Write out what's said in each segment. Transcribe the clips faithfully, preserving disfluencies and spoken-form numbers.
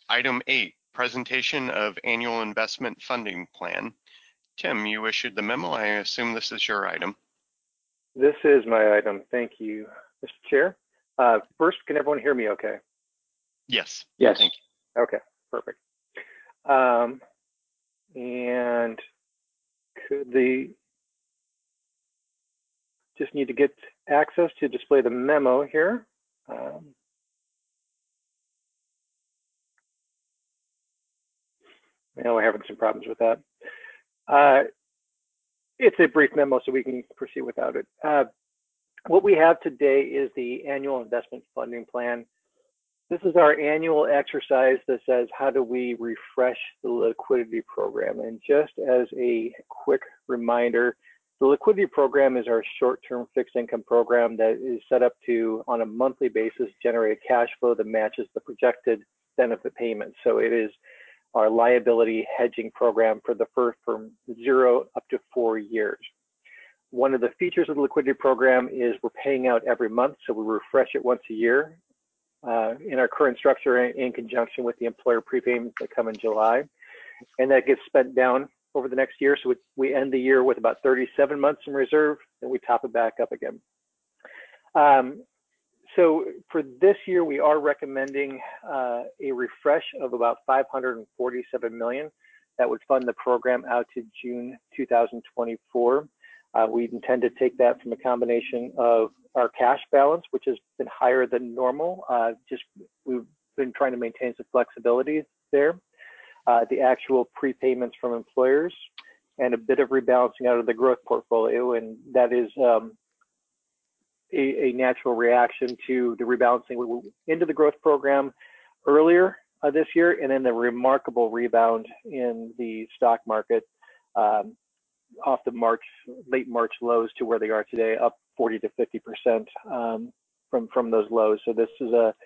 Item eight, presentation of annual investment funding plan. Tim, you issued the memo. I assume this is your item. This is my item. Thank you, Mister Chair. Uh, first, can everyone hear me okay? Yes. Yes. Thank you. Okay, perfect. Um, and could the, just need to get access to display the memo here. Um, I know we're having some problems with that. Uh, it's a brief memo, so we can proceed without it. Uh, what we have today is the annual investment funding plan. This is our annual exercise that says, how do we refresh the liquidity program? And just as a quick reminder, the liquidity program is our short-term fixed income program that is set up to, on a monthly basis, generate cash flow that matches the projected benefit payments. So it is our liability hedging program for the first from zero up to four years. One of the features of the liquidity program is we're paying out every month, so we refresh it once a year uh, in our current structure in conjunction with the employer prepayments that come in July. And that gets spent down over the next year. So we end the year with about thirty-seven months in reserve, and we top it back up again. Um, so for this year, we are recommending uh, a refresh of about five hundred forty-seven million dollars that would fund the program out to June two thousand twenty-four. Uh, we intend to take that from a combination of our cash balance, which has been higher than normal. Uh, just we've been trying to maintain some flexibility there. Uh, the actual prepayments from employers, and a bit of rebalancing out of the growth portfolio, and that is um, a, a natural reaction to the rebalancing into the growth program earlier uh, this year, and then the remarkable rebound in the stock market um, off the March, late March lows to where they are today, up forty to fifty percent um, from from those lows. So this is a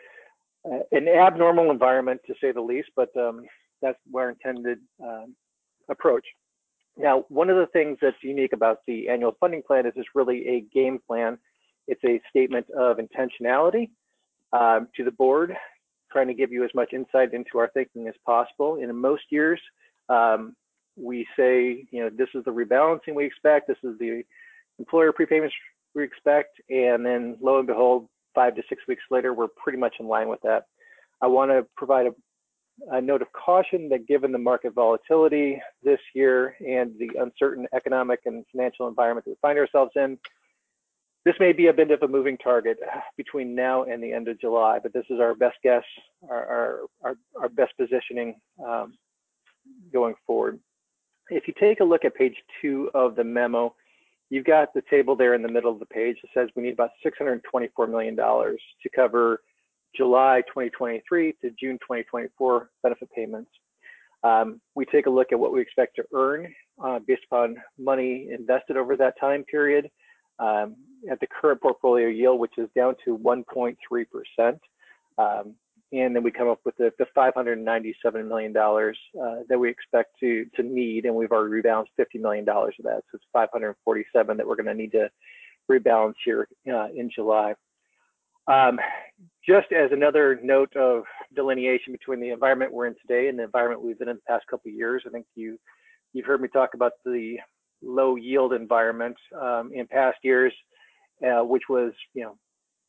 an abnormal environment, to say the least, but um, that's our intended um, approach. Now, one of the things that's unique about the annual funding plan is it's really a game plan. It's a statement of intentionality um, to the board, trying to give you as much insight into our thinking as possible. And in most years, um, we say, you know, this is the rebalancing we expect, this is the employer prepayments we expect, and then lo and behold, five to six weeks later, we're pretty much in line with that. I want to provide a, a note of caution that given the market volatility this year and the uncertain economic and financial environment that we find ourselves in, this may be a bit of a moving target between now and the end of July, but this is our best guess, our, our, our, our best positioning um, going forward. If you take a look at page two of the memo, you've got the table there in the middle of the page that says we need about six hundred twenty-four million dollars to cover July twenty twenty-three to June twenty twenty-four benefit payments. Um, we take a look at what we expect to earn uh, based upon money invested over that time period um, at the current portfolio yield, which is down to one point three percent. Um, and then we come up with the, the five hundred ninety-seven million dollars uh, that we expect to, to need, and we've already rebalanced fifty million dollars of that. So it's five hundred forty-seven that we're going to need to rebalance here uh, in July. Um, just as another note of delineation between the environment we're in today and the environment we've been in the past couple of years, I think you, you've heard me talk about the low yield environment um, in past years, uh, which was, you know,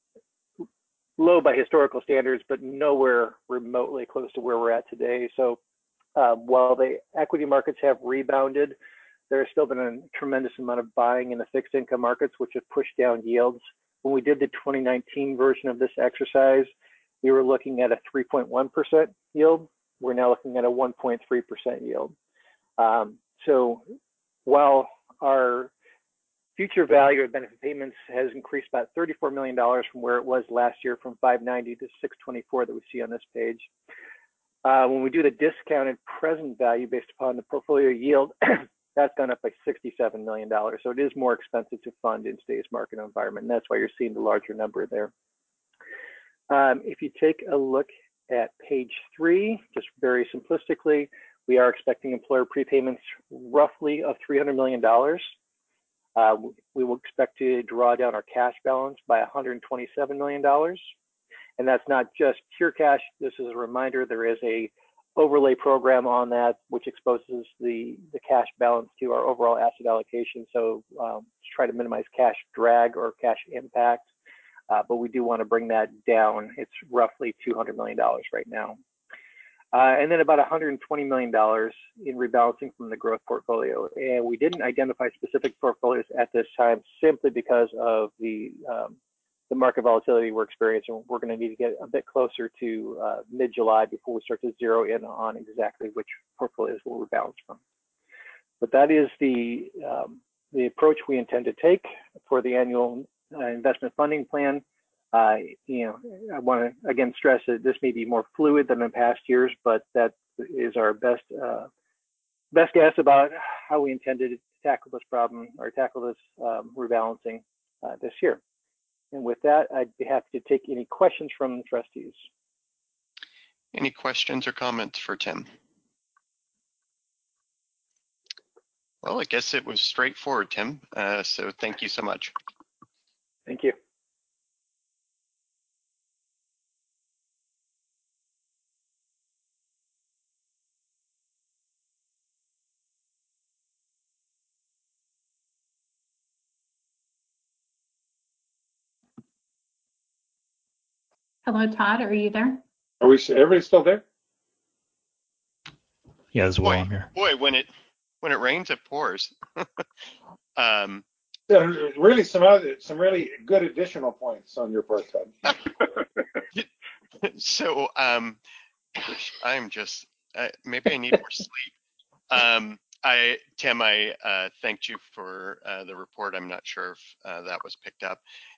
low by historical standards, but nowhere remotely close to where we're at today. So uh, while the equity markets have rebounded, there's still been a tremendous amount of buying in the fixed income markets, which have pushed down yields. When we did the twenty nineteen version of this exercise, we were looking at a three point one percent yield. We're now looking at a one point three percent yield. Um, so while our future value of benefit payments has increased about thirty-four million dollars from where it was last year, from five ninety to six twenty-four that we see on this page. Uh, when we do the discounted present value based upon the portfolio yield, that's gone up by sixty-seven million dollars. So it is more expensive to fund in today's market environment, and that's why you're seeing the larger number there. Um, if you take a look at page three, just very simplistically, we are expecting employer prepayments roughly of three hundred million dollars. Uh, we will expect to draw down our cash balance by one hundred twenty-seven million dollars. And that's not just pure cash. This is a reminder, there is a overlay program on that, which exposes the, the cash balance to our overall asset allocation. So um, to try to minimize cash drag or cash impact, uh, but we do want to bring that down. It's roughly two hundred million dollars right now. Uh, and then about one hundred twenty million dollars in rebalancing from the growth portfolio. And we didn't identify specific portfolios at this time simply because of the um, the market volatility we're experiencing. We're going to need to get a bit closer to uh, mid-July before we start to zero in on exactly which portfolios we'll rebalance from. But that is the um, the approach we intend to take for the annual uh, investment funding plan. Uh, you know, I want to again stress that this may be more fluid than in past years, but that is our best uh, best guess about how we intended to tackle this problem or tackle this um, rebalancing uh, this year. And with that, I'd be happy to take any questions from the trustees. Any questions or comments for Tim? Well, I guess it was straightforward, Tim. Uh, so thank you so much. Thank you. Hello, Todd, are you there? Are we, everybody still there? Yeah, there's Wayne here. Boy, when it when it rains, it pours. um, Yeah, really, some other, some really good additional points on your part, Todd. so, um, gosh, I'm just uh, maybe I need more sleep. Um, I Tim, I uh, thanked you for uh, the report. I'm not sure if uh, that was picked up.